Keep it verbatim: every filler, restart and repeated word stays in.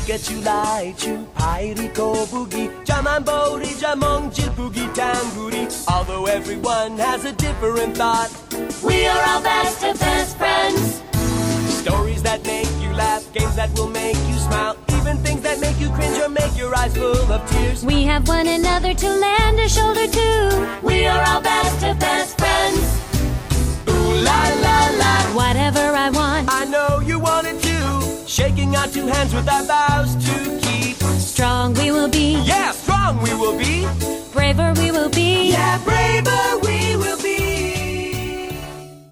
추 파이리 거북이 자만보리자 멍질부기 탕구리. Although everyone has a different thought, we are all best of best friends. Stories that make you laugh, games that will make you smile, even things that make you cringe or make your eyes full of tears. We have one another to lend a shoulder to. We are all best of best friends. Ooh la la la, whatever I want, I know you want it too. Shaking our two hands with our vows to keep. Strong we will be. Yeah, strong we will be. Braver we will be. Yeah, braver we will be.